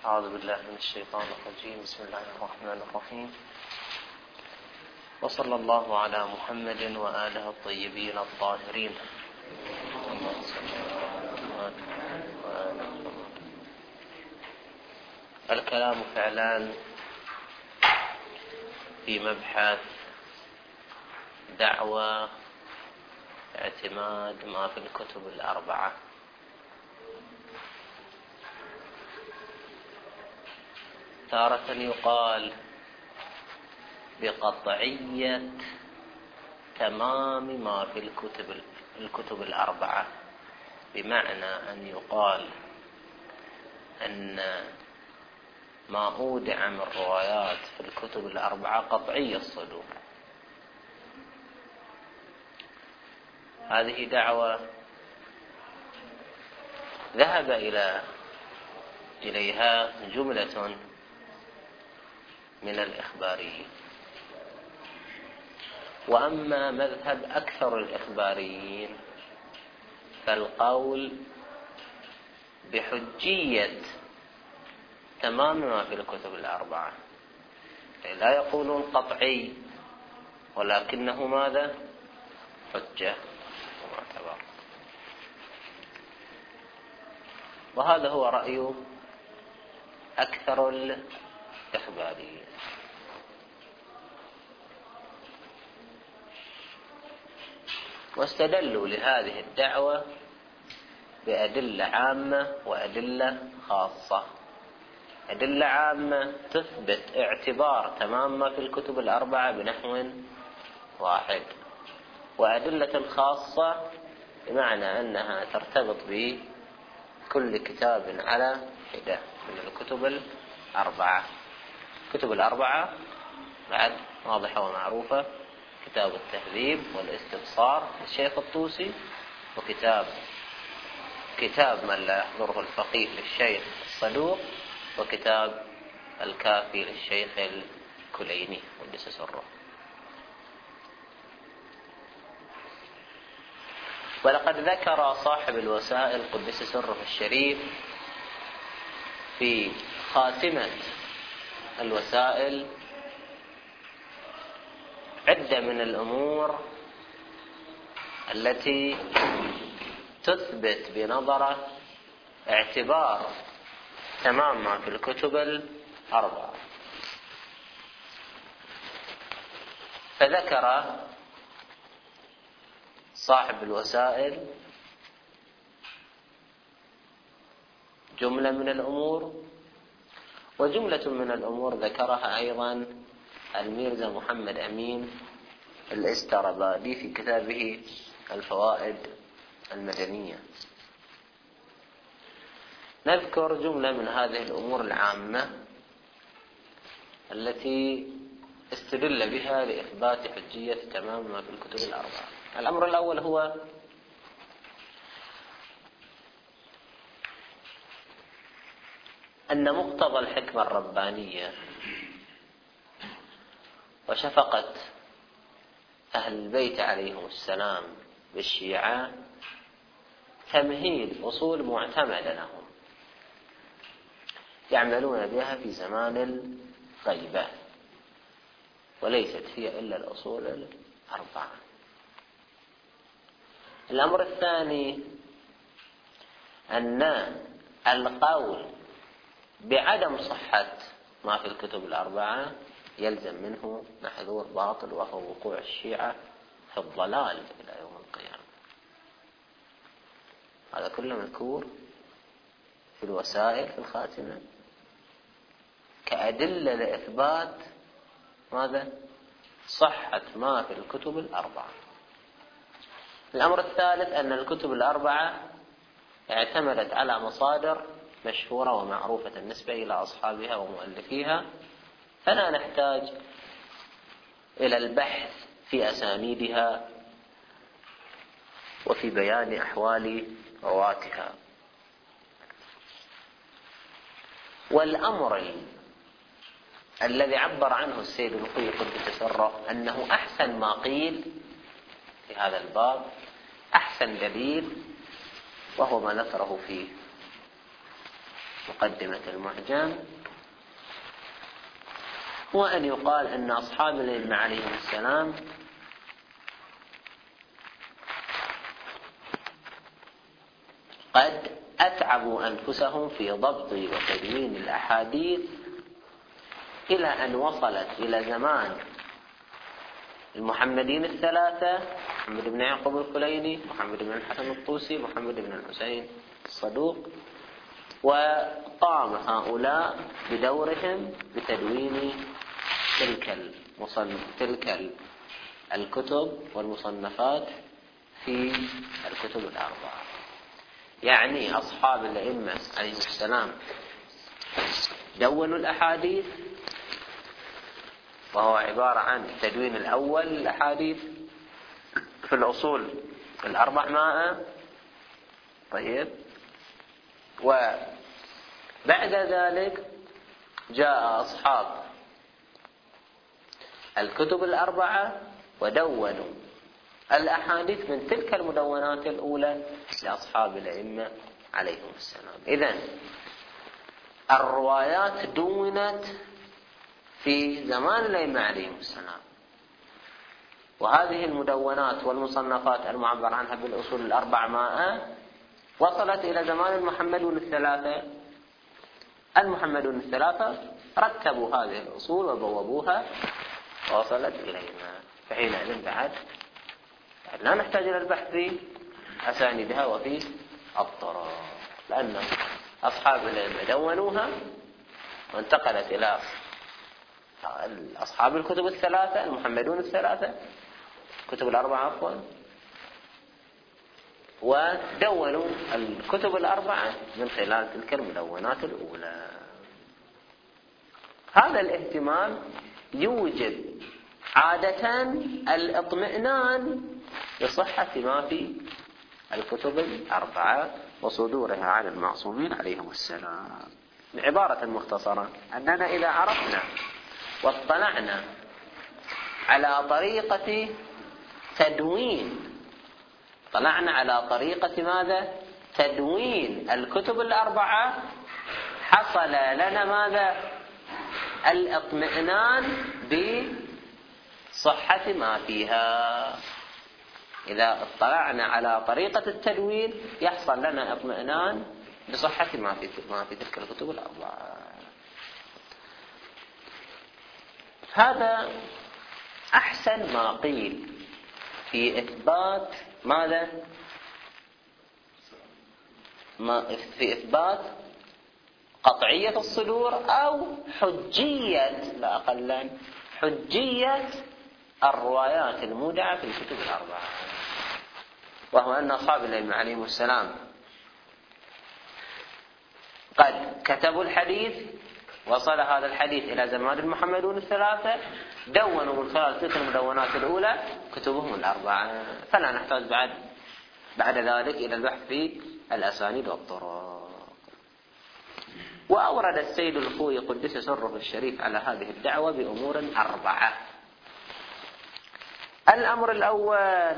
أعوذ بالله من الشيطان الرجيم. بسم الله الرحمن الرحيم، وصلى الله على محمد وآله الطيبين الطاهرين. الكلام فعلان في مبحث دعوى اعتماد ما في الكتب الأربعة. تارة يقال بقطعية تمام ما في الكتب الأربعة، بمعنى أن يقال أن ما أودع من روايات في الكتب الأربعة قطعي الصدور. هذه دعوة ذهب إليها جملة من الإخباريين، وأما مذهب أكثر الإخباريين فالقول بحجية تمام ما في الكتب الأربعة، لا يقولون قطعي ولكنه ماذا؟ حجة ومعتبر. وهذا هو رأي أكثر الإخباريين. واستدلوا لهذه الدعوة بأدلة عامة وأدلة خاصة. أدلة عامة تثبت اعتبار تمام ما في الكتب الأربعة بنحو واحد، وأدلة خاصة بمعنى أنها ترتبط بكل كتاب على حدة من الكتب الأربعة. الكتب الأربعة بعد واضحة ومعروفة: كتاب التهذيب والاستبصار للشيخ الطوسي، كتاب من لا يحضره الفقيه للشيخ الصدوق، وكتاب الكافي للشيخ الكليني قدس سره. ولقد ذكر صاحب الوسائل قدس سره الشريف في خاتمة الوسائل عدة من الأمور التي تثبت بنظرة اعتبار تمام ما في الكتب الأربعة. فذكر صاحب الوسائل جملة من الأمور، وجملة من الأمور ذكرها أيضا الميرزا محمد أمين الاسترابادي في كتابه الفوائد المدنية. نذكر جملة من هذه الأمور العامة التي استدل بها لإثبات حجية تمام ما في الكتب الأربعة. الأمر الأول هو أن مقتضى الحكمة الربانية وشفقة أهل البيت عليهم السلام بالشيعة تمهيد أصول معتمدة لهم يعملون بها في زمان الغيبة، وليست هي إلا الأصول الأربعة. الأمر الثاني أن القول بعدم صحة ما في الكتب الأربعة يلزم منه محذور باطل، وهو وقوع الشيعة في الضلال إلى يوم القيامة. هذا كله مذكور في الوسائل في الخاتمة كأدلة لإثبات ماذا؟ صحة ما في الكتب الأربعة. الأمر الثالث أن الكتب الأربعة اعتمدت على مصادر مشهورة ومعروفة النسبة إلى أصحابها ومؤلفيها، فلا نحتاج إلى البحث في أسانيدها وفي بيان أحوال رواتها. والأمر الذي عبر عنه السيد الخوي قدس سره أنه أحسن ما قيل في هذا الباب، أحسن دليل، وهو ما نثره في مقدمة المعجم، هو أن يقال أن أصحاب الأئمة عليهم السلام قد أتعبوا أنفسهم في ضبط وتدوين الأحاديث إلى أن وصلت إلى زمان المحمدين الثلاثة: محمد بن يعقوب الكليني، محمد بن الحسن الطوسي، محمد بن الحسين الصدوق. وقام هؤلاء بدورهم بتدوين تلك الكتب والمصنفات في الكتب الأربعة. يعني أصحاب الأئمة عليهم السلام دونوا الأحاديث، وهو عبارة عن التدوين الأول للأحاديث في الأصول 400. طيب، وبعد ذلك جاء أصحاب الكتب الأربعة ودونوا الأحاديث من تلك المدونات الأولى لأصحاب الأئمة عليهم السلام. إذن الروايات دونت في زمان الأئمة عليهم السلام، وهذه المدونات والمصنفات المعبر عنها بالأصول 400 وصلت إلى زمان المحمدون الثلاثة. المحمدون الثلاثة رتبوا هذه الأصول وبوبوها ووصلت إلينا، فحينئذ بعد لا نحتاج إلى البحث في أسانيدها وفي الطرق، لأن أصحاب العلم دونوها وانتقلت إلى أصحاب الكتب الثلاثة المحمدون الثلاثة، الكتب الأربعة عفوا، ودونوا الكتب الأربعة من خلال تلك المدونات الأولى. هذا الاهتمام يوجب عادة الاطمئنان بصحة ما في الكتب الأربعة وصدورها عن المعصومين عليهم السلام. بعبارة مختصرة، أننا إذا عرفنا واطلعنا على طريقة ماذا؟ تدوين الكتب الأربعة، حصل لنا ماذا؟ الاطمئنان بصحة ما فيها. إذا اطلعنا على طريقة التدوين يحصل لنا اطمئنان بصحة ما في تلك الكتب الأربعة. هذا أحسن ما قيل في إثبات ماذا؟ في إثبات قطعية الصدور أو حجية، لا أقل، حجية الروايات المودعة في الكتب الأربعة، وهو أن أصحاب الأئمة عليهم السلام قد كتبوا الحديث، وصل هذا الحديث إلى زمان المحمدون الثلاثة، دونوا من خلال تلك المدونات الأولى كتبهم الأربعة، فلا نحتاج بعد ذلك إلى البحث في الأسانيد والطرق. وأورد السيد الخوئي قدس سره الشريف على هذه الدعوة بأمور 4. الأمر الأول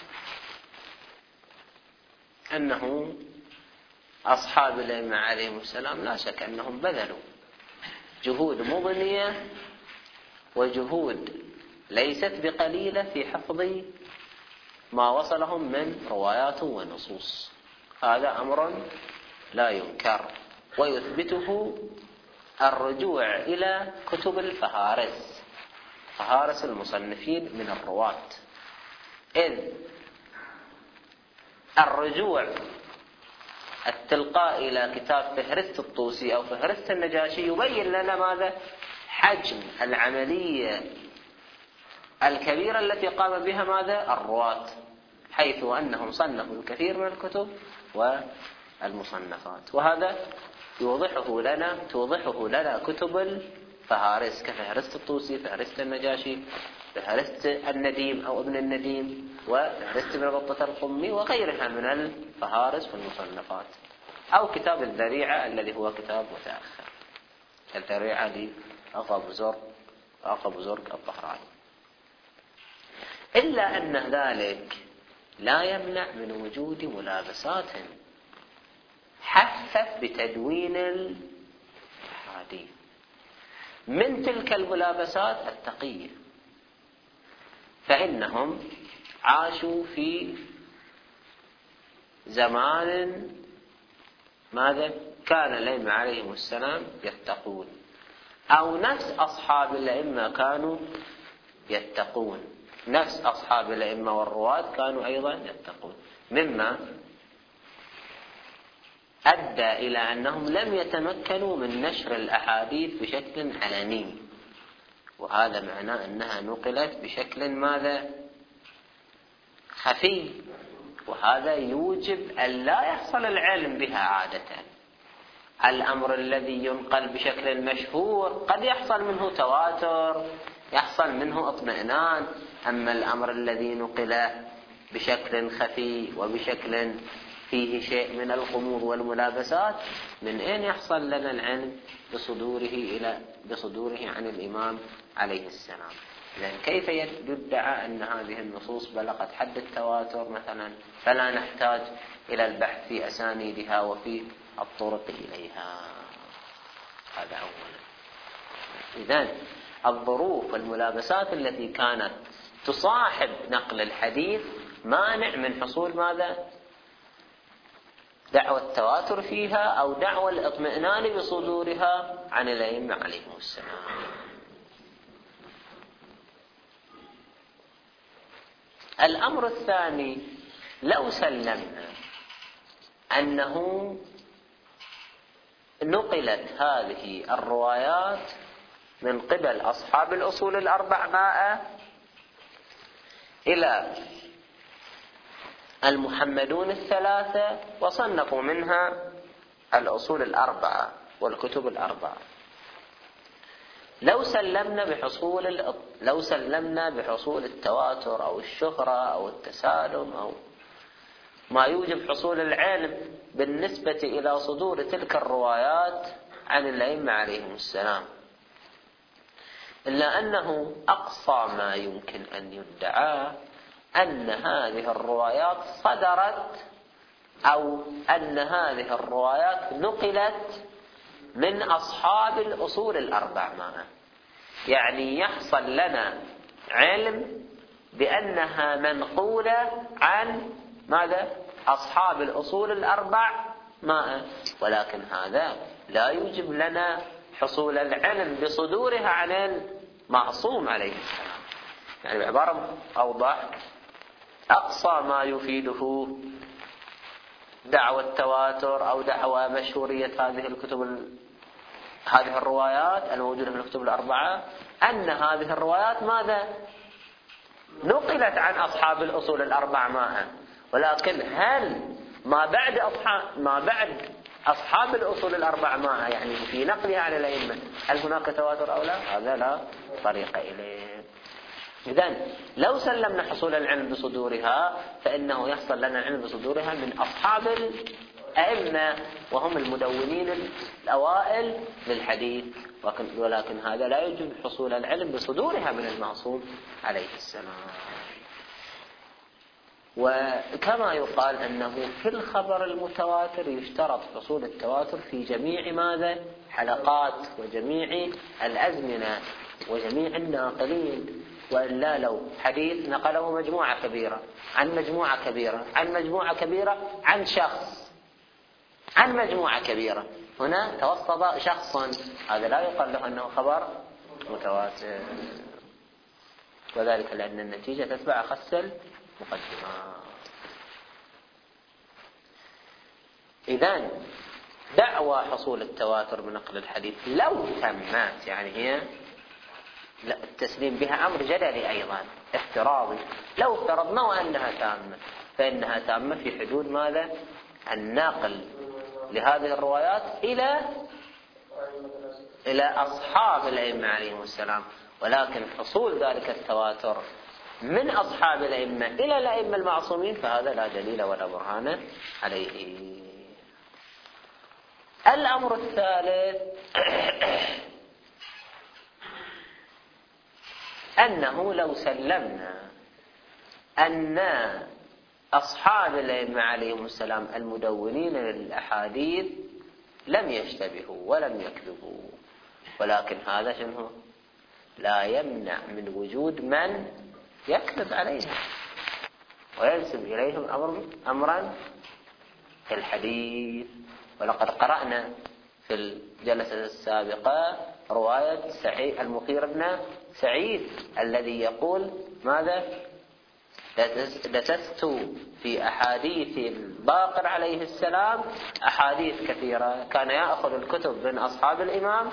أنه أصحاب الأئمة عليهم السلام لا شك أنهم بذلوا جهود مضنية وجهود ليست بقليلة في حفظ ما وصلهم من روايات ونصوص. هذا أمر لا ينكر، ويثبته الرجوع إلى كتب الفهارس، فهارس المصنفين من الرواة، إذ الرجوع التلقاء إلى كتاب فهرست الطوسي أو فهرست النجاشي يبين لنا ماذا؟ حجم العملية الكبيرة التي قام بها ماذا؟ الرواة، حيث أنهم صنفوا الكثير من الكتب والمصنفات. وهذا توضحه لنا كتب الفهارس كفهرست الطوسي، فهرست النجاشي، فهرست النديم أو ابن النديم، وفهرست ابن بطة القمي، وغيرها من الفهارس والمصنفات، أو كتاب الذريعة الذي هو كتاب متأخر، الذريعة لأبو زرق الطهراني. إلا أن ذلك لا يمنع من وجود ملابسات حثت بتدوين الأحاديث. من تلك الملابسات التقية، فإنهم عاشوا في زمان ماذا؟ كان الأئمة عليهم السلام يتقون، أو نفس أصحاب الأئمة كانوا يتقون، نفس أصحاب الأئمة والرواة كانوا أيضا يتقون، مما أدى إلى أنهم لم يتمكنوا من نشر الأحاديث بشكل علني، وهذا معناه أنها نقلت بشكل ماذا؟ خفي، وهذا يوجب أن لا يحصل العلم بها عادة. الأمر الذي ينقل بشكل مشهور قد يحصل منه تواتر، يحصل منه اطمئنان، أما الأمر الذي نقل بشكل خفي وبشكل فيه شيء من الغموض والملابسات، من أين يحصل لنا العلم بصدوره عن الإمام عليه السلام؟ لأن كيف يدعى أن هذه النصوص بلغت حد التواتر مثلا فلا نحتاج إلى البحث في أسانيدها وفي الطرق إليها؟ هذا أولا. إذن الظروف والملابسات التي كانت تصاحب نقل الحديث مانع من حصول ماذا؟ دعوى التواتر فيها أو دعوى الاطمئنان بصدورها عن الأئمة عليهم السلام. الأمر الثاني، لو سلمنا أنه نقلت هذه الروايات من قبل أصحاب الأصول الأربعمائة إلى المحمدون الثلاثة وصنفوا منها الأصول الأربعة والكتب الأربعة، لو سلمنا بحصول التواتر أو الشهرة أو التسالم أو ما يوجب حصول العلم بالنسبة إلى صدور تلك الروايات عن الأئمة عليهم السلام، إلا أنه أقصى ما يمكن أن يدعى أن هذه الروايات صدرت أو أن هذه الروايات نقلت من أصحاب الأصول الأربعمائة، يعني يحصل لنا علم بأنها منقولة عن ماذا؟ أصحاب الأصول الأربعمائة، ولكن هذا لا يوجب لنا حصول العلم بصدورها عن المعصوم عليه السلام. يعني بعبارة أوضح، أقصى ما يفيده دعوى التواتر أو دعوى مشهورية هذه الروايات الموجودة في الكتب الأربعة أن هذه الروايات ماذا؟ نقلت عن أصحاب الأصول الأربعمائة، ولكن هل ما بعد أصحاب الأصول الأربعمائة يعني في نقلها عن الأئمة هل هناك تواتر أو لا؟ هذا لا طريق إليه. إذن لو سلمنا حصول العلم بصدورها فإنه يحصل لنا العلم بصدورها من أصحاب الأئمة وهم المدونين الأوائل للحديث، ولكن هذا لا يجب حصول العلم بصدورها من المعصوم عليه السلام. وكما يقال أنه في الخبر المتواتر يشترط حصول التواتر في جميع ماذا؟ حلقات وجميع الأزمنة وجميع الناقلين، وإلا لو حديث نقله مجموعة كبيرة عن مجموعة كبيرة عن مجموعة كبيرة عن شخص عن مجموعة كبيرة، هنا توسط شخص، هذا لا يقال له أنه خبر متواتر، وذلك لأن النتيجة تتبع أخص المقدمة. إذن دعوى حصول التواتر بنقل الحديث لو تمت، يعني هي التسليم بها أمر جدلي أيضا افتراضي، لو افترضنا أنها تامة فإنها تامة في حدود ماذا؟ النقل لهذه الروايات إلى أصحاب الأئمة عليهم السلام، ولكن حصول ذلك التواتر من أصحاب الأئمة إلى الأئمة المعصومين فهذا لا دليل ولا برهان عليه. الأمر الثالث أنه لو سلمنا أن أصحاب الأئمة عليهم السلام المدونين للأحاديث لم يشتبهوا ولم يكذبوا، ولكن هذا شنو لا يمنع من وجود من يكذب عليهم وينسب إليهم أمرا في الحديث. ولقد قرأنا في الجلسة السابقة رواية المغيرة بن سعيد الذي يقول ماذا؟ دسست في أحاديث الباقر عليه السلام أحاديث كثيرة، كان يأخذ الكتب من أصحاب الإمام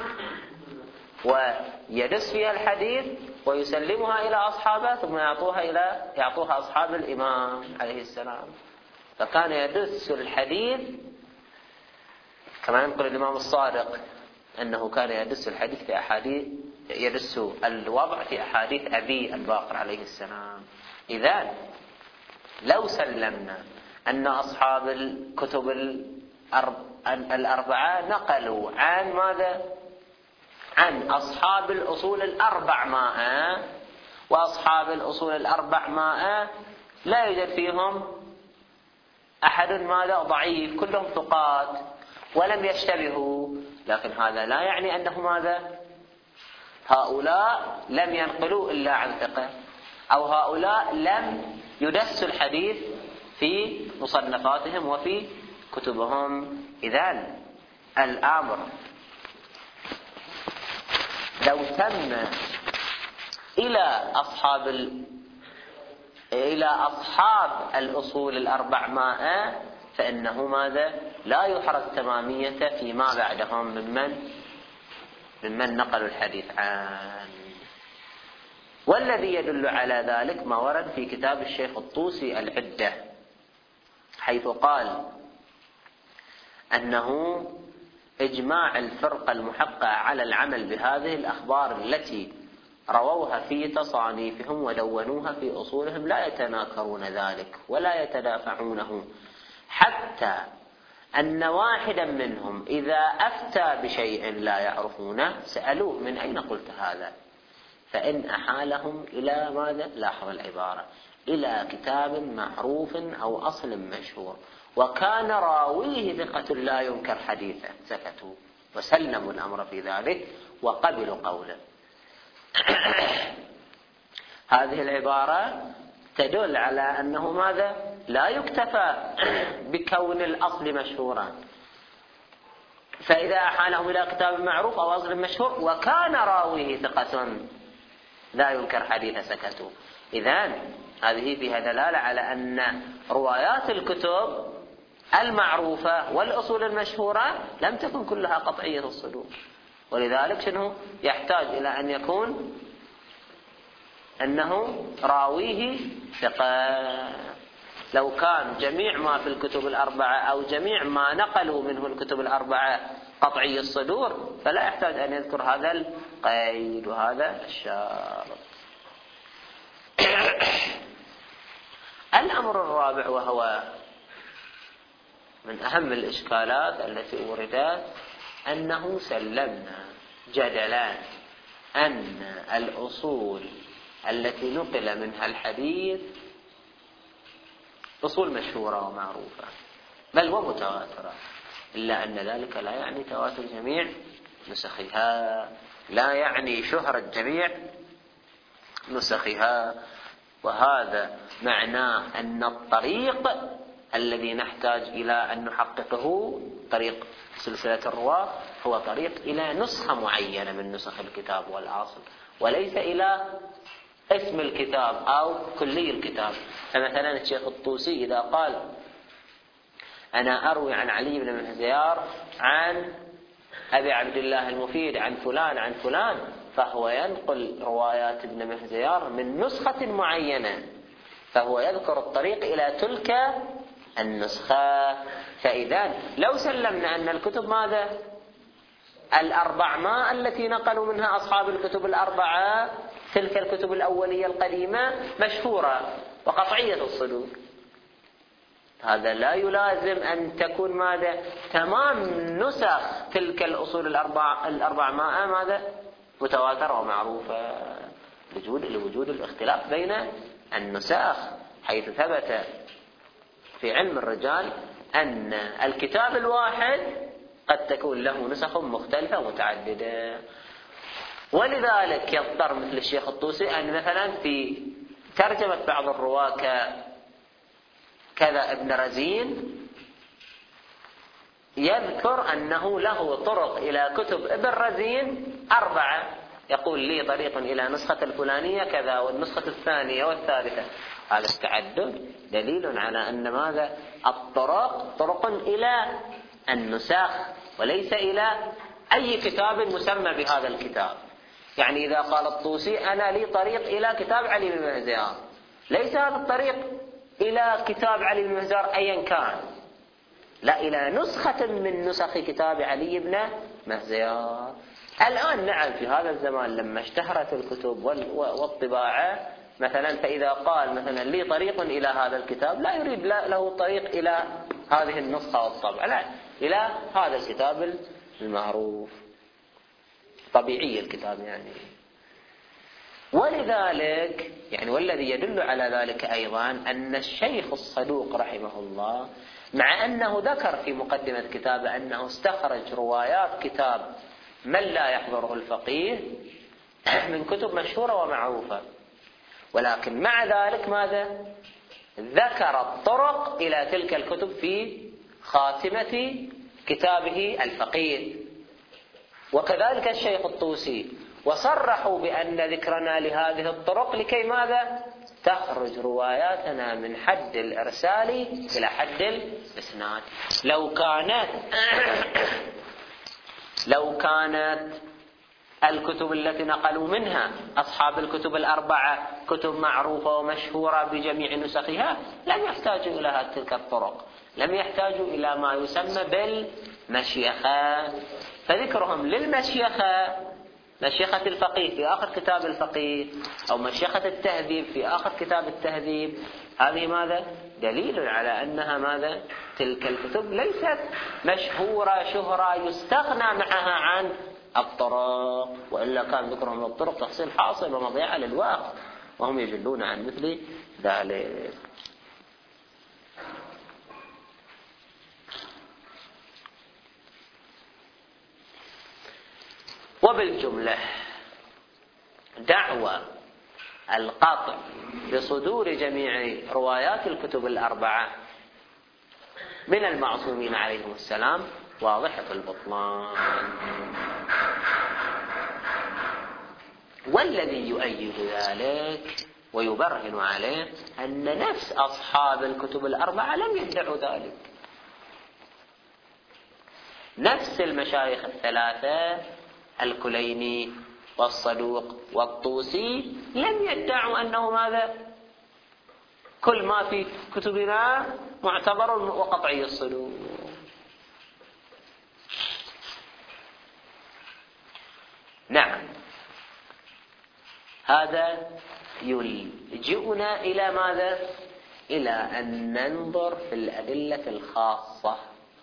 ويدس فيها الحديث ويسلمها إلى أصحابه ثم يعطوها أصحاب الإمام عليه السلام. فكان يدس الحديث كما ينقل الإمام الصادق أنه كان يدس الحديث في أحاديث، يدس الوضع في أحاديث أبي الباقر عليه السلام. إذا لو سلمنا أن أصحاب الكتب الأربعة نقلوا عن ماذا؟ عن أصحاب الأصول الأربعمائة، وأصحاب الأصول الأربعمائة لا يوجد فيهم أحد ماذا؟ ضعيف، كلهم ثقات ولم يشتبهوا، لكن هذا لا يعني أنه ماذا؟ هؤلاء لم ينقلوا إلا عن ثقة، أو هؤلاء لم يدسوا الحديث في مصنفاتهم وفي كتبهم. إذن الأمر لو تم إلى أصحاب الأصول الأربعمائة فإنه ماذا؟ لا يحرز تمامية فيما بعدهم ممن نقلوا الحديث عنه. والذي يدل على ذلك ما ورد في كتاب الشيخ الطوسي العدة، حيث قال أنه إجماع الفرقة المحققة على العمل بهذه الأخبار التي رووها في تصانيفهم ودونوها في أصولهم لا يتناكرون ذلك ولا يتدافعونه، حتى أن واحدا منهم إذا أفتى بشيء لا يعرفونه سألوه من أين قلت هذا، فإن أحالهم إلى ماذا؟ لاحظ العبارة، إلى كتاب معروف أو أصل مشهور وكان راويه ثقة لا ينكر حديثه، سكتوا وسلموا الأمر في ذلك وقبلوا قوله. هذه العبارة تدل على أنه ماذا؟ لا يكتفى بكون الأصل مشهورا، فإذا أحالهم إلى كتاب معروف أو أصل مشهور وكان راويه ثقة لا ينكر حديث سكتوا. إذن هذه فيها دلالة على أن روايات الكتب المعروفة والأصول المشهورة لم تكن كلها قطعية الصدور، ولذلك شنو يحتاج إلى أن يكون أنه راويه ثقة. لو كان جميع ما في الكتب الأربعة أو جميع ما نقلوا منه الكتب الأربعة قطعي الصدور فلا يحتاج أن يذكر هذا القيد وهذا الشرط. الأمر الرابع وهو من أهم الإشكالات التي وردت أنه سلمنا جدلا أن الأصول التي نقل منها الحديث أصول مشهورة ومعروفة بل ومتواترة، إلا أن ذلك لا يعني تواتر جميع نسخها، لا يعني شهرة جميع نسخها. وهذا معناه أن الطريق الذي نحتاج إلى أن نحققه طريق سلسلة الرواة هو طريق إلى نسخة معينة من نسخ الكتاب والأصل، وليس إلى اسم الكتاب أو كلي الكتاب. فمثلا الشيخ الطوسي إذا قال أنا أروي عن علي بن مهزيار عن أبي عبد الله المفيد عن فلان عن فلان، فهو ينقل روايات ابن مهزيار من نسخة معينة، فهو يذكر الطريق إلى تلك النسخة. فإذا لو سلمنا أن الكتب ماذا؟ الأربعمائة التي نقلوا منها أصحاب الكتب الأربعة تلك الكتب الأولية القديمة مشهورة وقطعية الصدور، هذا لا يلازم أن تكون ماذا؟ تمام نسخ تلك الأصول الأربعمائة ماذا؟ متواترة ومعروفة، لوجود الاختلاف بين النسخ، حيث ثبت في علم الرجال أن الكتاب الواحد قد تكون له نسخ مختلفة متعددة، ولذلك يضطر مثل الشيخ الطوسي أن مثلا في ترجمة بعض الرواة كذا ابن رزين يذكر أنه له طرق إلى كتب ابن رزين 4، يقول لي طريق إلى نسخة الفلانية كذا والنسخة الثانية والثالثة. هذا التعدد دليل على أن ماذا؟ الطرق طرق إلى النسخ وليس إلى أي كتاب مسمى بهذا الكتاب. يعني إذا قال الطوسي أنا لي طريق إلى كتاب علي بن مهزار، ليس هذا الطريق إلى كتاب علي بن مهزار أيا كان، لا، إلى نسخة من نسخ كتاب علي بن مهزار. الآن نعم في هذا الزمان لما اشتهرت الكتب والطباعة مثلا، فإذا قال مثلا لي طريق إلى هذا الكتاب لا يريد له طريق إلى هذه النسخة والطبع، لا، إلى هذا الكتاب المعروف طبيعي الكتاب يعني. ولذلك يعني والذي يدل على ذلك أيضا أن الشيخ الصدوق رحمه الله مع أنه ذكر في مقدمة كتابه أنه استخرج روايات كتاب من لا يحضره الفقيه من كتب مشهورة ومعروفة، ولكن مع ذلك ماذا؟ ذكر الطرق إلى تلك الكتب في خاتمة كتابه الفقيه. وكذلك الشيخ الطوسي، وصرحوا بأن ذكرنا لهذه الطرق لكي ماذا؟ تخرج رواياتنا من حد الإرسال إلى حد الإسناد. لو كانت الكتب التي نقلوا منها أصحاب الكتب الأربعة كتب معروفة ومشهورة بجميع نسخها لم يحتاجوا إلى تلك الطرق، لم يحتاجوا إلى ما يسمى بالمشيخة. فذكرهم للمشيخة، مشيخة الفقيه في آخر كتاب الفقيه أو مشيخة التهذيب في آخر كتاب التهذيب، هذه ماذا؟ دليل على أنها ماذا؟ تلك الكتب ليست مشهورة شهرة يستغنى معها عن الطرق، وإلا كان ذكرهم للطرق تحصيل حاصل ومضيعة للوقت، وهم يجلون عن مثل ذلك. وبالجملة دعوى القطع بصدور جميع روايات الكتب الأربعة من المعصومين عليهم السلام واضحة البطلان. والذي يؤيد ذلك ويبرهن عليه أن نفس أصحاب الكتب الأربعة لم يدعوا ذلك. نفس المشايخ الثلاثة الكليني والصدوق والطوسي لم يدعوا أنه ماذا؟ كل ما في كتبنا معتبر وقطعي الصدور. نعم، هذا يلجئنا إلى ماذا؟ إلى أن ننظر في الأدلة الخاصة.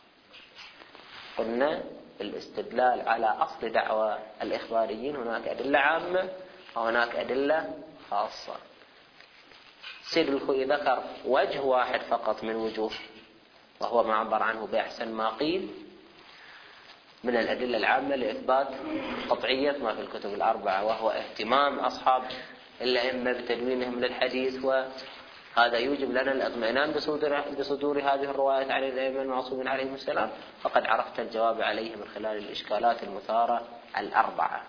قلنا الاستدلال على أصل دعوى الإخباريين هناك أدلة عامة وهناك أدلة خاصة. سيد الخوئي ذكر وجه واحد فقط من وجوه، وهو ما عبر عنه بأحسن ما قيل من الأدلة العامة لإثبات قطعية ما في الكتب الأربعة، وهو اهتمام أصحاب الأئمة بتدوينهم للحديث، وهذا يوجب لنا الاطمئنان بصدور هذه الروايات عن الأئمة المعصومين عليهم السلام. فقد عرفت الجواب عليه من خلال الإشكالات المثارة الأربعة.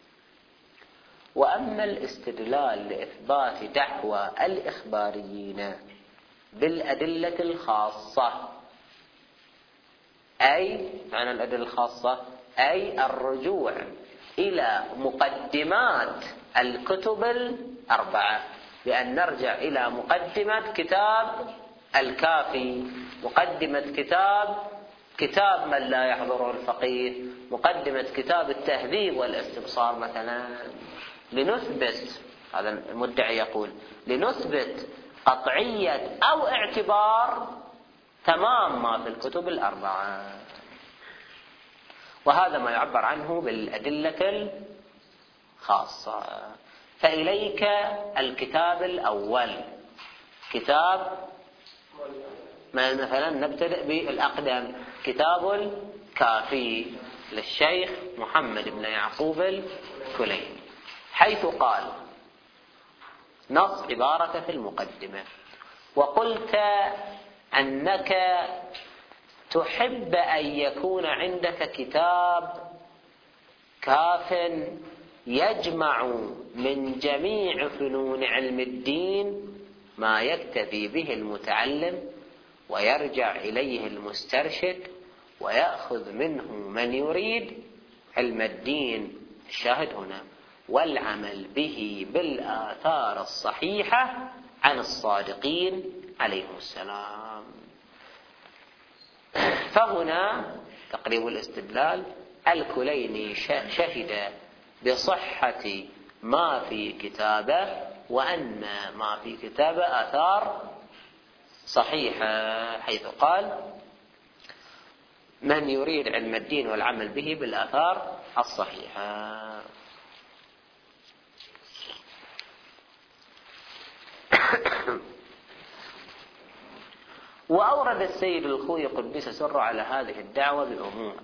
وأما الاستدلال لإثبات دعوى الإخباريين بالأدلة الخاصة، أي معنى الأدلة الخاصة أي الرجوع إلى مقدمات الكتب الأربعة، بأن نرجع إلى مقدمة كتاب الكافي، مقدمة كتاب من لا يحضره الفقيه، مقدمة كتاب التهذيب والاستبصار مثلا، لنثبت، هذا المدعي يقول، لنثبت قطعية أو اعتبار تمام ما في الكتب الأربعة. وهذا ما يعبر عنه بالأدلة الخاصة. فإليك الكتاب الأول، كتاب مثلا نبتدئ بالأقدم، كتاب الكافي للشيخ محمد بن يعقوب الكليني، حيث قال نص عبارة في المقدمة: وقلت أنك تحب أن يكون عندك كتاب كاف يجمع من جميع فنون علم الدين ما يكتفي به المتعلم ويرجع إليه المسترشد ويأخذ منه من يريد علم الدين، الشاهد هنا، والعمل به بالآثار الصحيحة عن الصادقين عليهم السلام. فهنا تقريب الاستدلال: الكليني شهد بصحة ما في كتابه، وأن ما في كتابه آثار صحيحة، حيث قال من يريد علم الدين والعمل به بالآثار الصحيحة. وأورد السيد الخوئي قدس سره على هذه الدعوة بأمور: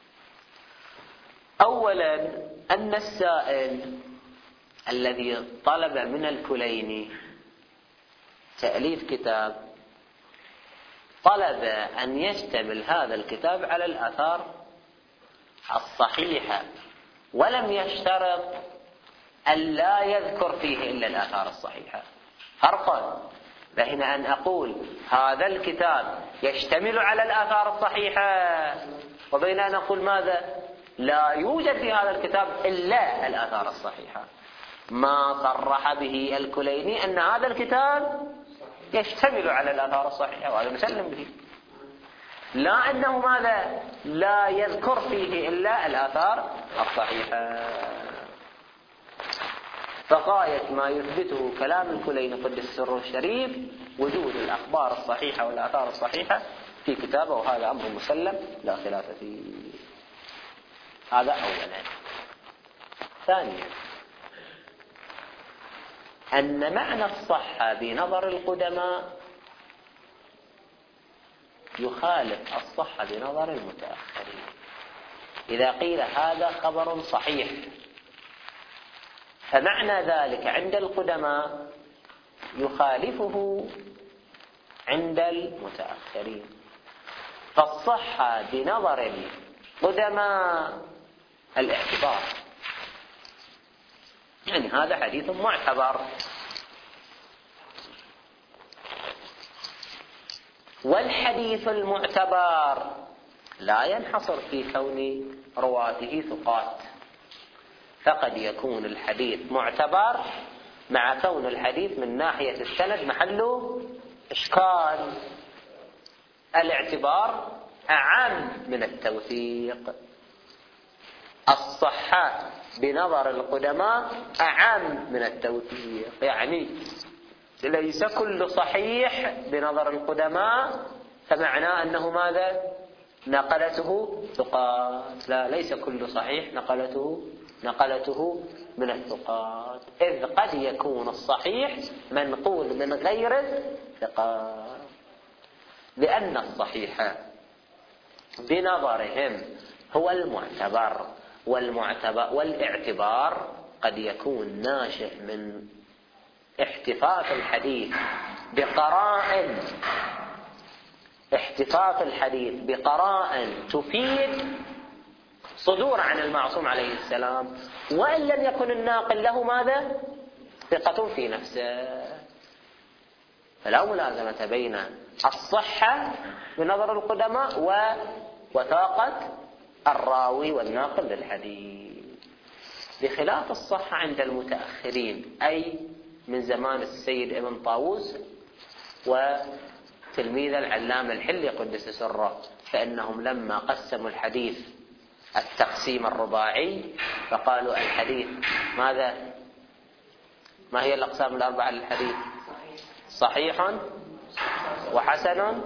أولا أن السائل الذي طلب من الكليني تأليف كتاب طلب أن يشتمل هذا الكتاب على الآثار الصحيحة، ولم يشترط أن لا يذكر فيه إلا الآثار الصحيحة. فرق بين أن أقول هذا الكتاب يشتمل على الآثار الصحيحة، وبين أن أقول ماذا؟ لا يوجد في هذا الكتاب إلا الآثار الصحيحة. ما صرح به الكليني أن هذا الكتاب يشتمل على الآثار الصحيحة، وهذا مسلم به. لا أنه ماذا؟ لا يذكر فيه إلا الآثار الصحيحة. فغاية ما يثبته كلام الكليني قدس سره الشريف وجود الأخبار الصحيحة والآثار الصحيحة في كتابه، وهذا أمر مسلم لا خلاف فيه. هذا أولا. ثانيا أن معنى الصحة بنظر القدماء يخالف الصحة بنظر المتأخرين. إذا قيل هذا خبر صحيح، فمعنى ذلك عند القدماء يخالفه عند المتأخرين. فالصحة بنظر القدماء الاعتبار، يعني هذا حديث معتبر. والحديث المعتبر لا ينحصر في كون رواته ثقات، فقد يكون الحديث معتبر مع كون الحديث من ناحية السند محله إشكال. الاعتبار أعم من التوثيق. الصحة بنظر القدماء أعم من التوثيق، يعني ليس كل صحيح بنظر القدماء فمعناه أنه ماذا؟ نقلته ثقات. لا، ليس كل صحيح نقلته من الثقات، إذ قد يكون الصحيح منقول من غير الثقات، لأن الصحيح بنظرهم هو المعتبر. والاعتبار قد يكون ناشئ من احتفاظ الحديث بقرائن تفيد صدور عن المعصوم عليه السلام، وإن لم يكن الناقل له ماذا؟ ثقة في نفسه. فلا ملازمة بين الصحة بنظر القدماء ووثاقة الراوي والناقل للحديث، بخلاف الصحة عند المتأخرين، أي من زمان السيد ابن طاووس وتلميذ العلامة الحلي قدس سره، فإنهم لما قسموا الحديث التقسيم الرباعي فقالوا الحديث ماذا؟ ما هي الأقسام الأربعة للحديث؟ صحيح وحسن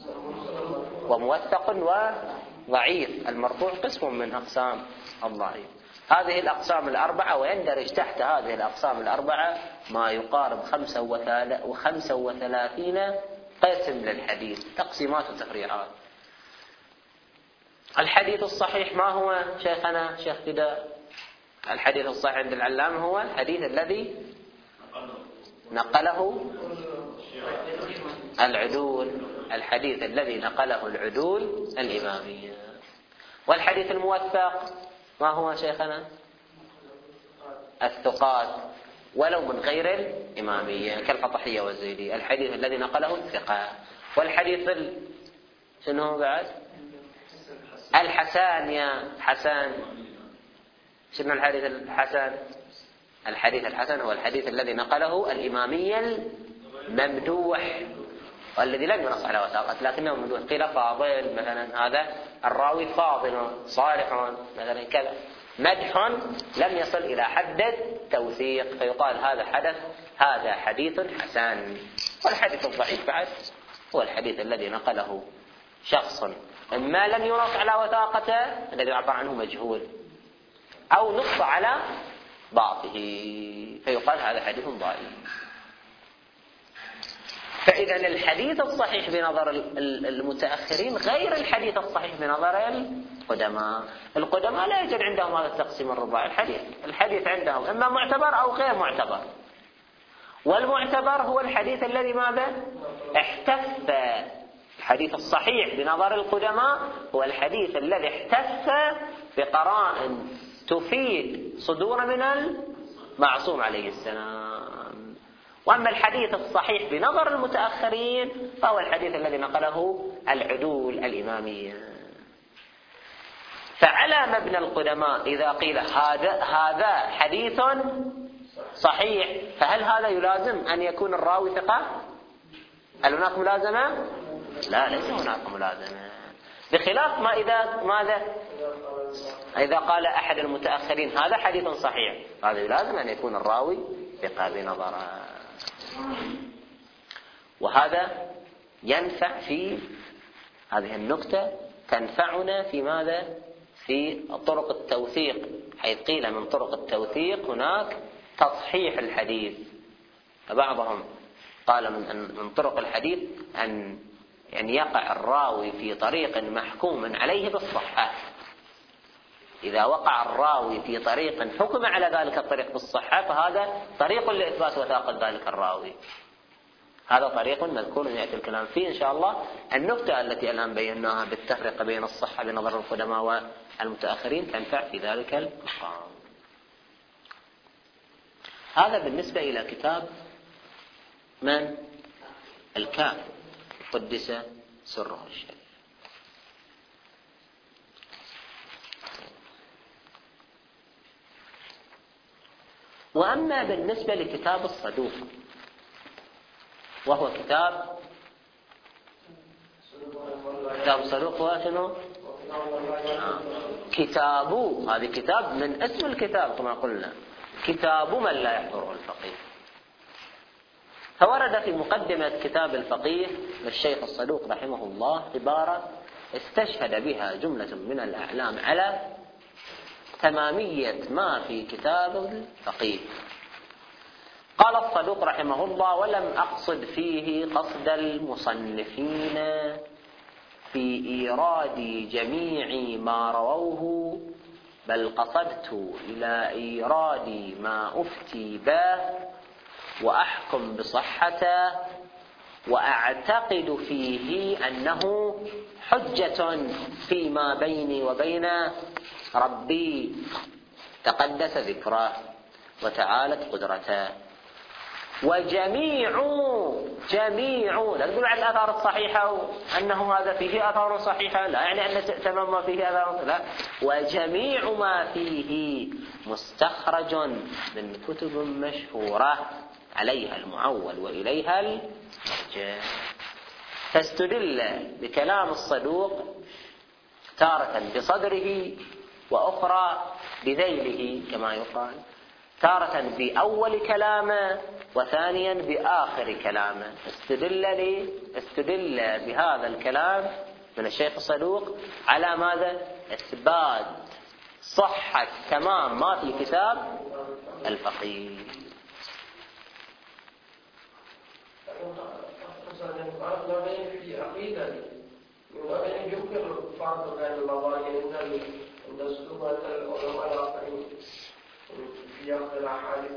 وموثق وضعيف. المرفوع قسم من أقسام الضعيف. هذه الأقسام الأربعة، ويندرج تحت هذه الأقسام الأربعة ما يقارب 35 قسم للحديث، تقسيمات وتفريعات. الحديث الصحيح ما هو شيخنا شيخ فداء؟ الحديث الصحيح عند العلامة هو الحديث الذي نقله العدول، الحديث الذي نقله العدول الإمامية. والحديث الموثق ما هو شيخنا؟ الثقات ولو من غير الإمامية كالفطحية والزيدي، الحديث الذي نقله الثقة. والحديث شنو بعد؟ الحسن. يا حسن شنو الحديث الحسن؟ الحديث الحسن هو الحديث الذي نقله الإمامية الممدوح، والذي لم ينص على وثاقة لكنه ممدوح. قيل فاضل مثلا، هذا الراوي فاضل صالح مثلا كذا، مدح لم يصل إلى حد التوثيق فيقال هذا حديث حسن. والحديث الضعيف بعد هو الحديث الذي نقله شخص إما لم ينص على وثاقته الذي يعبر عنه مجهول، أو نص على ضعفه فيقال هذا حديث ضعيف. فإذا الحديث الصحيح بنظر المتأخرين غير الحديث الصحيح بنظر القدماء. القدماء لا يوجد عندهم هذا التقسيم الرباعي. الحديث عندهم إما معتبر أو غير معتبر، والمعتبر هو الحديث الذي ماذا؟ احتف. الحديث الصحيح بنظر القدماء هو الحديث الذي احتف بقرائن تفيد صدور من المعصوم عليه السلام. وأما الحديث الصحيح بنظر المتأخرين فهو الحديث الذي نقله العدول الإمامية. فعلى مبنى القدماء إذا قيل هذا حديث صحيح، فهل هذا يلازم أن يكون الراوي ثقة؟ هل هناك ملازمة؟ لا، ليس هناك ملازمة، بخلاف ما إذا قال أحد المتأخرين هذا حديث صحيح، هذا يلازم أن يكون الراوي ثقة بنظره. وهذا ينفع في هذه النكتة، تنفعنا في ماذا؟ في طرق التوثيق، حيث قيل من طرق التوثيق هناك تصحيح الحديث. فبعضهم قال من طرق الحديث أن يعني يقع الراوي في طريق محكوم عليه بالصحة. إذا وقع الراوي في طريق حكم على ذلك الطريق بالصحة فهذا طريق لإثبات وثاقة ذلك الراوي. هذا طريق مذكور يأتي الكلام فيه إن شاء الله. النكتة التي الآن بيناها بالتفرقة بين الصحة بنظر القدماء والمتأخرين تنفع في ذلك المقام. هذا بالنسبة إلى كتاب من؟ الكافي قدس سره الشريف. وأما بالنسبة لكتاب الصدوق وهو كتاب الصدوق هو شنو؟ كتاب، هذا كتاب من اسم الكتاب كما قلنا، كتاب من لا يحضره الفقيه. فورد في مقدمة كتاب الفقيه للشيخ الصدوق رحمه الله عبارة استشهد بها جملة من الأعلام على تمامية ما في كتاب الفقيه. قال الصدوق رحمه الله: ولم أقصد فيه قصد المصنفين في إيراد جميع ما رووه، بل قصدت إلى إيراد ما أفتي به وأحكم بصحته، وأعتقد فيه أنه حجة فيما بيني وبين ربي تقدس ذكره وتعالت قدرته. وجميع لا تقول عن الآثار الصحيحة أنه هذا فيه آثار صحيحة، لا يعني أن تمام ما فيه آثار، لا، وجميع ما فيه مستخرج من كتب مشهورة عليها المعول وإليها المرجع. فاستدل بكلام الصدوق تارة بصدره وأخرى بذيله كما يقال، تارة بأول كلامه وثانيا بآخر كلامه. استدل بهذا الكلام من الشيخ الصدوق على ماذا؟ إثبات صحة تمام ما في كتاب الفقيه. العقيدة وإن يمكن الفرق بين المظاهر عند أسلوب العلماء الآخرين في أخذ الأحاديث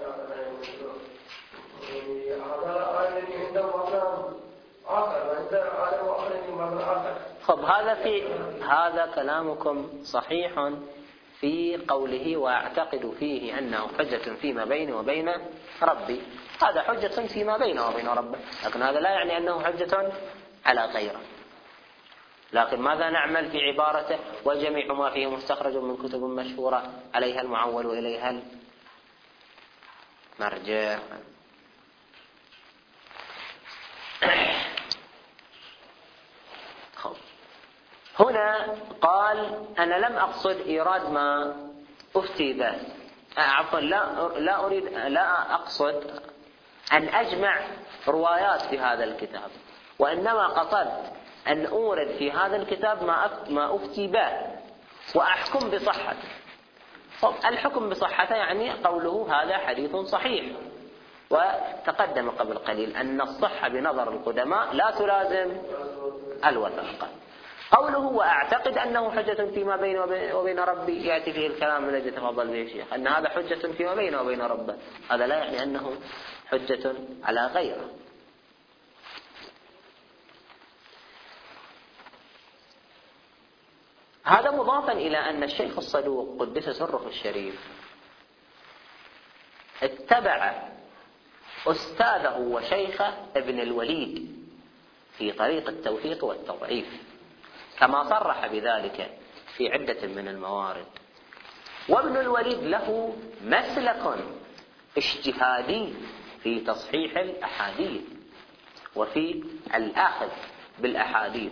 هذا عندهم مقام آخر وعند عالم آخرين مقام آخر. خب هذا كلامكم صحيح في قوله وأعتقد فيه أنه حجة فيما بيني وبين ربي. هذا حجة فيما بينه وبين ربه، لكن هذا لا يعني أنه حجة على غيره. لكن ماذا نعمل في عبارته وجميع ما فيه مستخرج من كتب مشهورة عليها المعول وإليها المرجع. هنا قال أنا لم أقصد إيراد ما أفتي به، عفوا لا أقصد أن أجمع روايات في هذا الكتاب، وإنما قصدت أن أورد في هذا الكتاب ما أفتي به وأحكم بصحته. الحكم بصحته يعني قوله هذا حديث صحيح، وتقدم قبل قليل أن الصحة بنظر القدماء لا تلازم الوثاقة. قوله وأعتقد أنه حجة فيما بيني وبين ربي يأتي فيه الكلام الذي تفضل به الشيخ أن هذا حجة فيما بينه وبين ربه، هذا لا يعني أنه حجة على غيره. هذا مضافا إلى أن الشيخ الصدوق قدس سره الشريف اتبع أستاذه وشيخه ابن الوليد في طريق التوثيق والتضعيف، كما صرح بذلك في عدة من الموارد. وابن الوليد له مسلك اجتهادي في تصحيح الأحاديث وفي الأخذ بالأحاديث،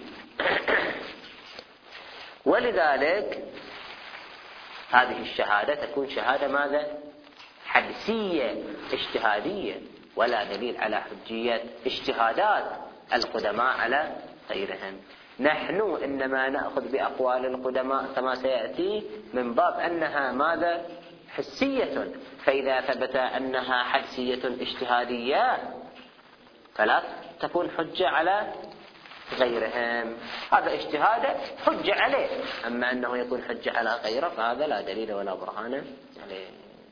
ولذلك هذه الشهادة تكون شهادة ماذا؟ حدسية اجتهادية، ولا دليل على حجية اجتهادات القدماء على غيرهم. نحن إنما نأخذ بأقوال القدماء كما سيأتي من باب أنها ماذا؟ حسية، فإذا ثبت أنها حدسية اجتهادية فلا تكون حجة على غيرهم. هذا اجتهاد حجة عليه، أما أنه يكون حجة على غيره فهذا لا دليل ولا برهان عليه.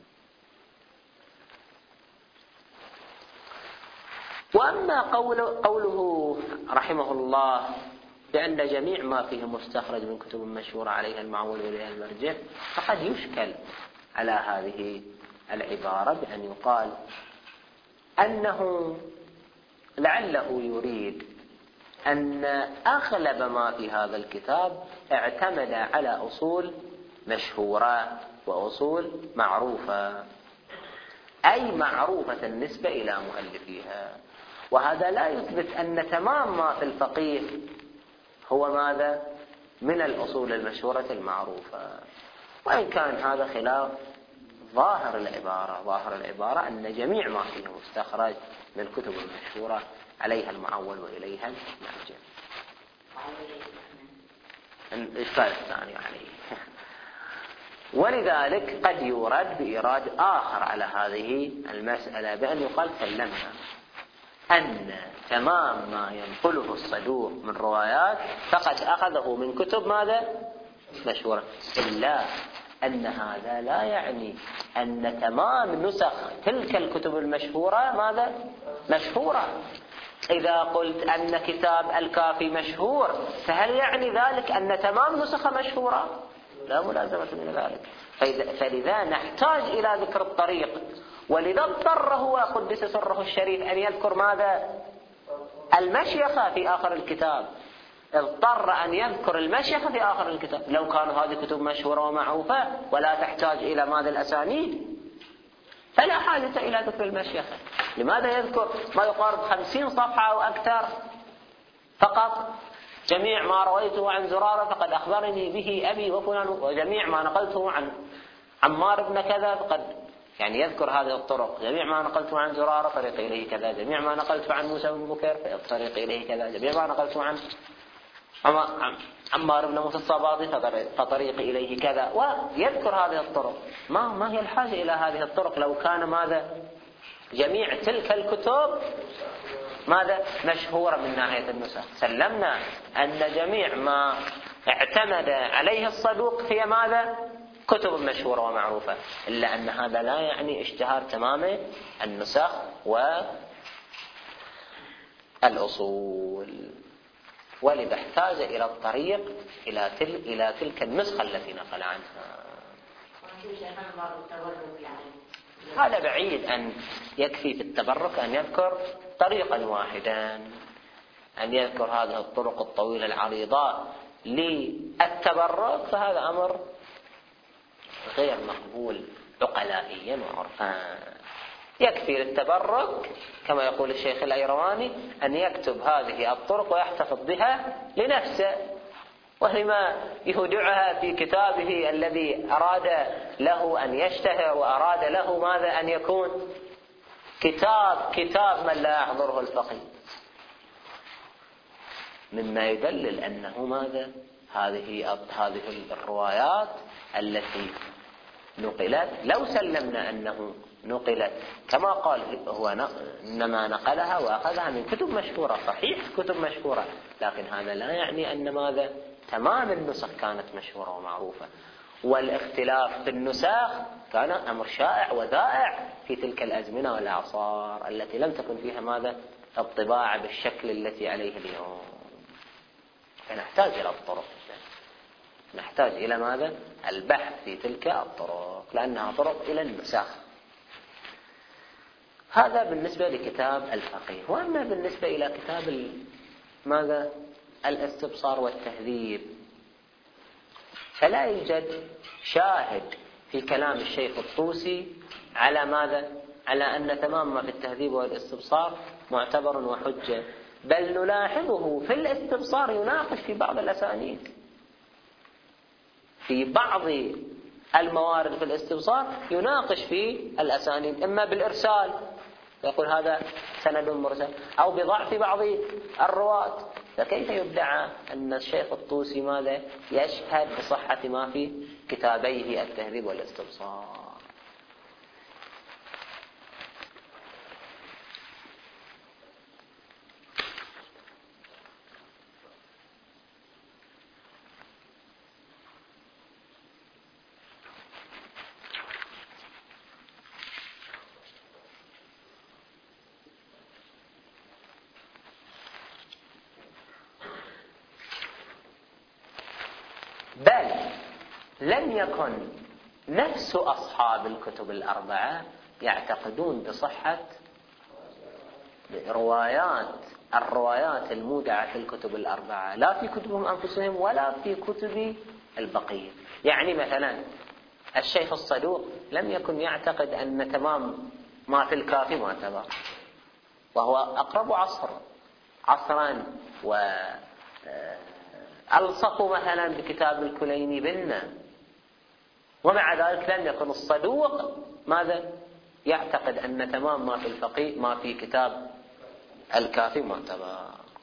وأما قوله رحمه الله بأن جميع ما فيه مستخرج من كتب مشهورة عليها المعول وإليها المرجع، فقد يشكل على هذه العبارة بأن يقال أنه لعله يريد أن أغلب ما في هذا الكتاب اعتمد على أصول مشهورة وأصول معروفة، أي معروفة النسبة إلى مؤلفيها، وهذا لا يثبت أن تمام ما في الفقيه هو ماذا؟ من الأصول المشهورة المعروفة، وإن كان هذا خلاف ظاهر العبارة. ظاهر العبارة أن جميع ما فيه مستخرج من الكتب المشهورة عليها المعول وإليها المرجع. الإشكال الثاني عليه. ولذلك قد يورد بإيراد آخر على هذه المسألة بأن يقال سلمنا أن تمام ما ينقله الصدوق من روايات فقد أخذه من كتب ماذا؟ مشهورة، إلا أن هذا لا يعني أن تمام نسخ تلك الكتب المشهورة ماذا؟ مشهورة. إذا قلت أن كتاب الكافي مشهور فهل يعني ذلك أن تمام نسخة مشهورة؟ لا ملازمة من ذلك. فلذا نحتاج إلى ذكر الطريق، ولذا اضطر هو قدس سره الشريف أن يذكر ماذا؟ المشيخة في آخر الكتاب، اضطر أن يذكر المشيخة في آخر الكتاب. لو كانوا هذه كتب مشهورة ومعروفة ولا تحتاج إلى ماذا؟ الأسانيد، فلا حاجة إلى ذكر المشيخة. لماذا يذكر ما يقارب 50 صفحة أو أكثر فقط؟ جميع ما رويته عن زرارة فقد أخبرني به أبي وفلان، وجميع ما نقلته عن عمار بن كذا فقد يعني يذكر هذه الطرق. جميع ما نقلته عن زرارة طريق إليه كذا، جميع ما نقلته عن موسى بن بكير فطريق إليه كذا، جميع ما نقلته عن عمار بن موسى الصباطي فطريق إليه كذا، ويذكر هذه الطرق. ما هي الحاجة إلى هذه الطرق لو كان ماذا؟ جميع تلك الكتب ماذا؟ مشهورة من ناحية النسخ. سلمنا أن جميع ما اعتمد عليه الصدوق هي ماذا؟ كتب مشهورة ومعروفة، إلا أن هذا لا يعني اشتهار تمام النسخ والأصول، ولذا احتاج إلى الطريق إلى تلك النسخة التي نقل عنها. هذا بعيد أن يكفي في التبرك أن يذكر طريقا واحدا، أن يذكر هذه الطرق الطويلة العريضة للتبرك، فهذا أمر غير مقبول عقلائيا وعرفا. يكفي للتبرك كما يقول الشيخ الأيرواني أن يكتب هذه الطرق ويحتفظ بها لنفسه، ولما يودعها في كتابه الذي أراد له أن يشتهر وأراد له ماذا؟ أن يكون كتاب من لا يحضره الفقيه، مما يدلل أنه ماذا؟ هذه الروايات التي نقلت لو سلمنا أنه نقلت كما قال هو إنما نقلها وأخذها من كتب مشهورة، صحيح كتب مشهورة، لكن هذا لا يعني أن ماذا؟ تمام النسخ كانت مشهورة ومعروفة. والاختلاف في النسخ كان أمر شائع وذائع في تلك الأزمنة والأعصار التي لم تكن فيها ماذا؟ الطباعة بالشكل التي عليه اليوم. فنحتاج إلى الطرق، نحتاج إلى ماذا؟ البحث في تلك الطرق، لأنها طرق إلى النسخ. هذا بالنسبة لكتاب الفقيه. وأما بالنسبة إلى كتاب ماذا؟ الاستبصار والتهذيب، فلا يوجد شاهد في كلام الشيخ الطوسي على ماذا؟ على أن تمام ما في التهذيب والاستبصار معتبر وحجة، بل نلاحظه في الاستبصار يناقش في بعض الأسانيد، في بعض الموارد في الاستبصار يناقش في الأسانيد، إما بالإرسال يقول هذا سند مرسل، أو بضعف بعض الرواة. فكيف يدعى أن الشيخ الطوسي ماذا؟ يشهد بصحة ما في كتابيه التهذيب والاستبصار؟ بل لم يكن نفس أصحاب الكتب الأربعة يعتقدون بصحة الروايات المودعة في الكتب الأربعة، لا في كتبهم أنفسهم ولا في كتب البقية. يعني مثلا الشيخ الصدوق لم يكن يعتقد أن تمام ما في الكافي معتبر، وهو أقرب عصرا ألصق مثلا بكتاب الكليني بنا، ومع ذلك لم يكن الصدوق ماذا؟ يعتقد أن تمام ما في الفقيه ما في كتاب الكافي معتبر.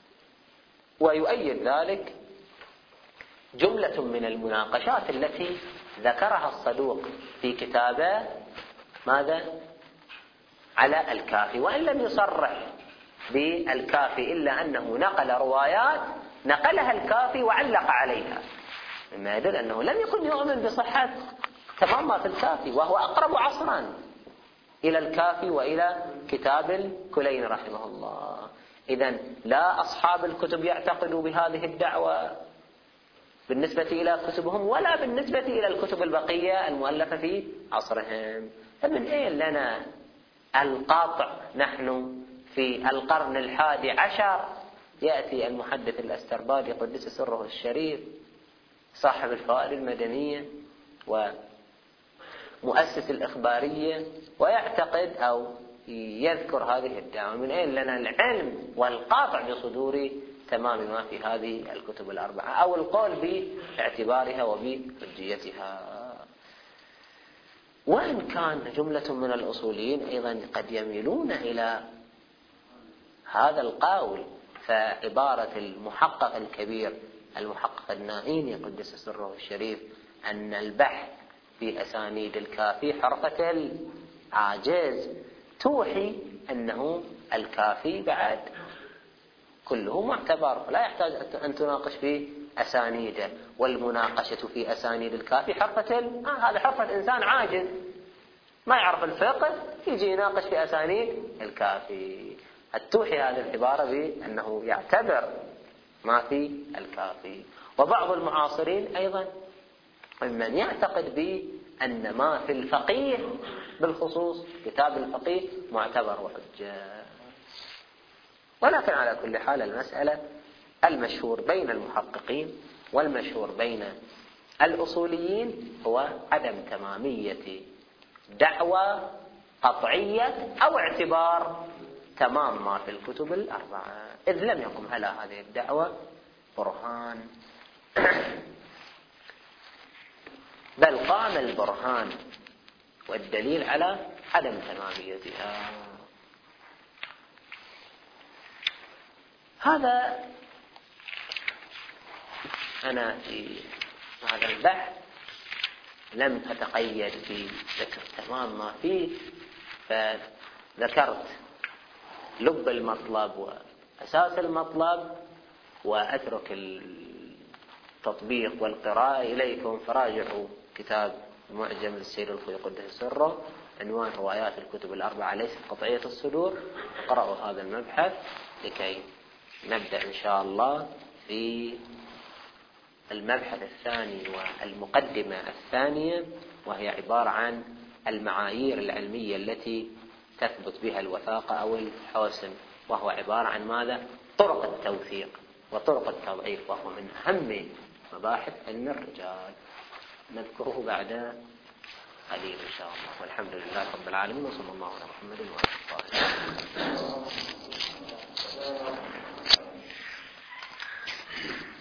ويؤيد ذلك جملة من المناقشات التي ذكرها الصدوق في كتابه ماذا؟ على الكافي، وإن لم يصرح بالكافي إلا أنه نقل روايات نقلها الكافي وعلق عليها، مما يدل أنه لم يكن يؤمن بصحة تمام ما في الكافي، وهو أقرب عصرا إلى الكافي وإلى كتاب الكليني رحمه الله. إذن لا أصحاب الكتب يعتقدوا بهذه الدعوة بالنسبة إلى كتبهم، ولا بالنسبة إلى الكتب البقية المؤلفة في عصرهم. فمن أين لنا القاطع؟ نحن في القرن 11 يأتي المحدث الأستربادي قدس سره الشريف صاحب الفوائد المدنية ومؤسس الإخبارية ويعتقد أو يذكر هذه الدعوة. من أين لنا العلم والقاطع بصدور تمام ما في هذه الكتب الأربعة أو القول باعتبارها وبحجيتها؟ وإن كان جملة من الأصوليين أيضا قد يميلون إلى هذا القول، فعبارة المحقق الكبير المحقق النائيني قدس سره الشريف أن البحث في أسانيد الكافي حرفة العاجز، توحي أنه الكافي بعد كله معتبر، لا يحتاج أن تناقش في أسانيده. والمناقشة في أسانيد الكافي حرفة هذا حرفة إنسان عاجز ما يعرف الفقه يجي يناقش في أسانيد الكافي. توحي هذه العبارة بأنه يعتبر ما في الكافي. وبعض المعاصرين أيضا ممن يعتقد بأن ما في الفقيه بالخصوص كتاب الفقيه معتبر وحجة. ولكن على كل حال المسألة المشهور بين المحققين والمشهور بين الأصوليين هو عدم تمامية دعوى قطعية أو اعتبار تمام ما في الكتب الأربعة، إذ لم يقم على هذه الدعوة برهان بل قام البرهان والدليل على عدم تماميتها. هذا أنا في هذا البحث لم أتقيد في ذكر تمام ما فيه، فذكرت لب المطلب وأساس المطلب، وأترك التطبيق والقراءة إليكم. فراجعوا كتاب معجم للسيد الخوي قدس سره عنوان روايات الكتب الأربعة ليست قطعية الصدور، اقرأوا هذا المبحث لكي نبدأ إن شاء الله في المبحث الثاني والمقدمة الثانية، وهي عبارة عن المعايير العلمية التي تثبت بها الوثاقة أو الحسن، وهو عبارة عن ماذا؟ طرق التوثيق وطرق التضعيف، وهو من أهم مباحث علم الرجال، نذكره بعد قليل إن شاء الله. والحمد لله رب العالمين، وصلى الله على محمد وعلى آله وصحبه.